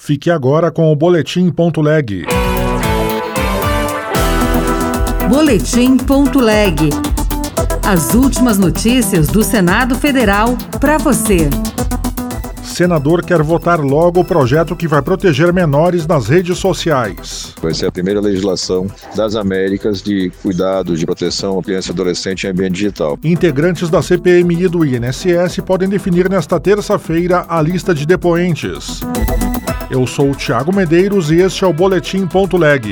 Fique agora com o Boletim.leg. Boletim.leg. As últimas notícias do Senado Federal para você. Senador quer votar logo o projeto que vai proteger menores nas redes sociais. Vai ser a primeira legislação das Américas de cuidado, de proteção à criança e adolescente em ambiente digital. Integrantes da CPMI e do INSS podem definir nesta terça-feira a lista de depoentes. Eu sou o Thiago Medeiros e este é o Boletim.leg.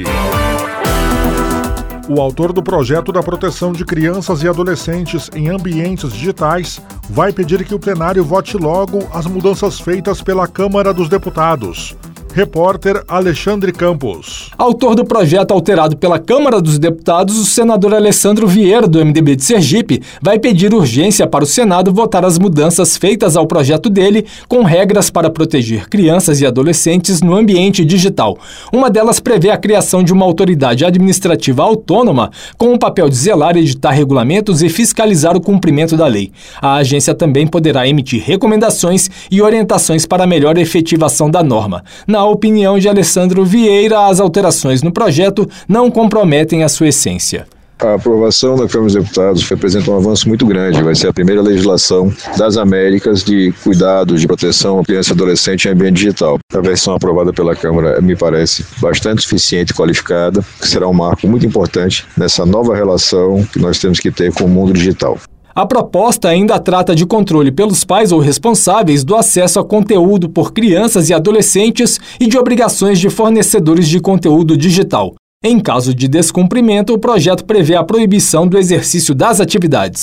O autor do projeto da proteção de crianças e adolescentes em ambientes digitais vai pedir que o plenário vote logo as mudanças feitas pela Câmara dos Deputados. Repórter Alexandre Campos. Autor do projeto alterado pela Câmara dos Deputados, o senador Alessandro Vieira, do MDB de Sergipe, vai pedir urgência para o Senado votar as mudanças feitas ao projeto dele com regras para proteger crianças e adolescentes no ambiente digital. Uma delas prevê a criação de uma autoridade administrativa autônoma com o papel de zelar, editar regulamentos e fiscalizar o cumprimento da lei. A agência também poderá emitir recomendações e orientações para a melhor efetivação da norma. Na opinião de Alessandro Vieira, as alterações no projeto não comprometem a sua essência. A aprovação da Câmara dos Deputados representa um avanço muito grande. Vai ser a primeira legislação das Américas de cuidado, de proteção à criança e adolescente em ambiente digital. A versão aprovada pela Câmara me parece bastante suficiente e qualificada, que será um marco muito importante nessa nova relação que nós temos que ter com o mundo digital. A proposta ainda trata de controle pelos pais ou responsáveis do acesso a conteúdo por crianças e adolescentes e de obrigações de fornecedores de conteúdo digital. Em caso de descumprimento, o projeto prevê a proibição do exercício das atividades.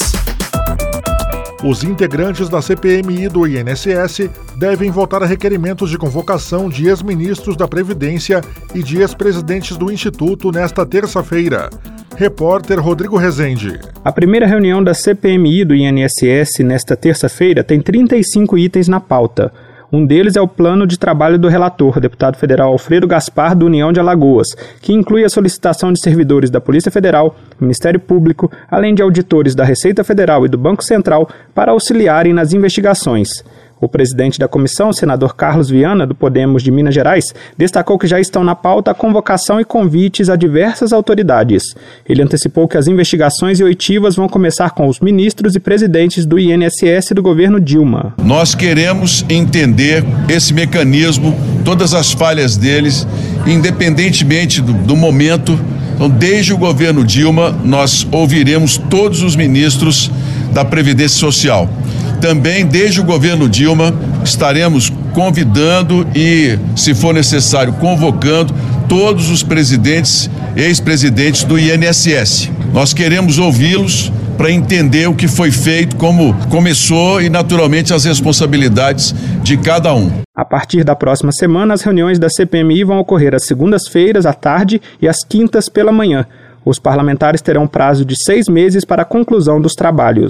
Os integrantes da CPMI e do INSS devem votar requerimentos de convocação de ex-ministros da Previdência e de ex-presidentes do Instituto nesta terça-feira. Repórter Rodrigo Rezende. A primeira reunião da CPMI e do INSS nesta terça-feira tem 35 itens na pauta. Um deles é o plano de trabalho do relator, deputado federal Alfredo Gaspar, do União de Alagoas, que inclui a solicitação de servidores da Polícia Federal, Ministério Público, além de auditores da Receita Federal e do Banco Central para auxiliarem nas investigações. O presidente da comissão, o senador Carlos Viana, do Podemos de Minas Gerais, destacou que já estão na pauta a convocação e convites a diversas autoridades. Ele antecipou que as investigações e oitivas vão começar com os ministros e presidentes do INSS do governo Dilma. Nós queremos entender esse mecanismo, todas as falhas deles, independentemente do momento. Então, desde o governo Dilma, nós ouviremos todos os ministros da Previdência Social. Também, desde o governo Dilma, estaremos convidando e, se for necessário, convocando todos os presidentes, ex-presidentes do INSS. Nós queremos ouvi-los para entender o que foi feito, como começou e, naturalmente, as responsabilidades de cada um. A partir da próxima semana, as reuniões da CPMI vão ocorrer às segundas-feiras à tarde e às quintas pela manhã. Os parlamentares terão prazo de 6 meses para a conclusão dos trabalhos.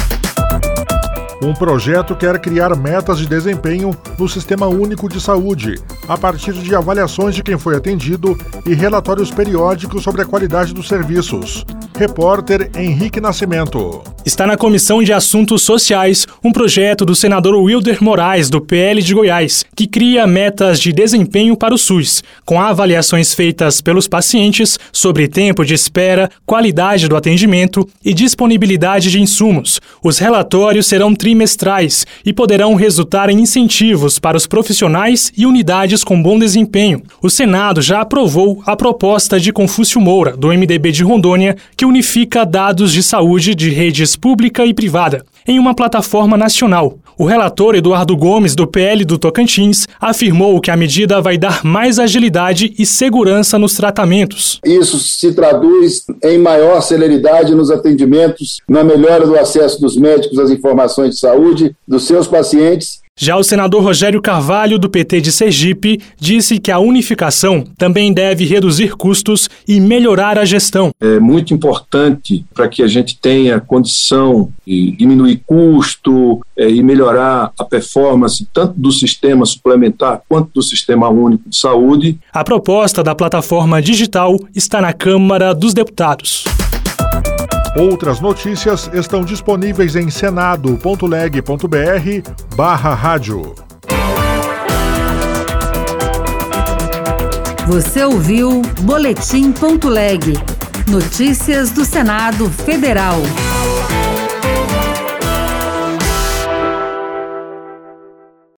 Um projeto quer criar metas de desempenho no Sistema Único de Saúde, a partir de avaliações de quem foi atendido e relatórios periódicos sobre a qualidade dos serviços. Repórter Henrique Nascimento. Está na Comissão de Assuntos Sociais um projeto do senador Wilder Moraes, do PL de Goiás, que cria metas de desempenho para o SUS, com avaliações feitas pelos pacientes sobre tempo de espera, qualidade do atendimento e disponibilidade de insumos. Os relatórios serão trimestrais e poderão resultar em incentivos para os profissionais e unidades com bom desempenho. O Senado já aprovou a proposta de Confúcio Moura, do MDB de Rondônia, que unifica dados de saúde de redes pública e privada em uma plataforma nacional. O relator Eduardo Gomes, do PL do Tocantins, afirmou que a medida vai dar mais agilidade e segurança nos tratamentos. Isso se traduz em maior celeridade nos atendimentos, na melhora do acesso dos médicos às informações de saúde dos seus pacientes. Já o senador Rogério Carvalho, do PT de Sergipe, disse que a unificação também deve reduzir custos e melhorar a gestão. É muito importante para que a gente tenha condição de diminuir custo e melhorar a performance tanto do sistema suplementar quanto do Sistema Único de Saúde. A proposta da plataforma digital está na Câmara dos Deputados. Outras notícias estão disponíveis em senado.leg.br/rádio. Você ouviu Boletim.leg. Notícias do Senado Federal.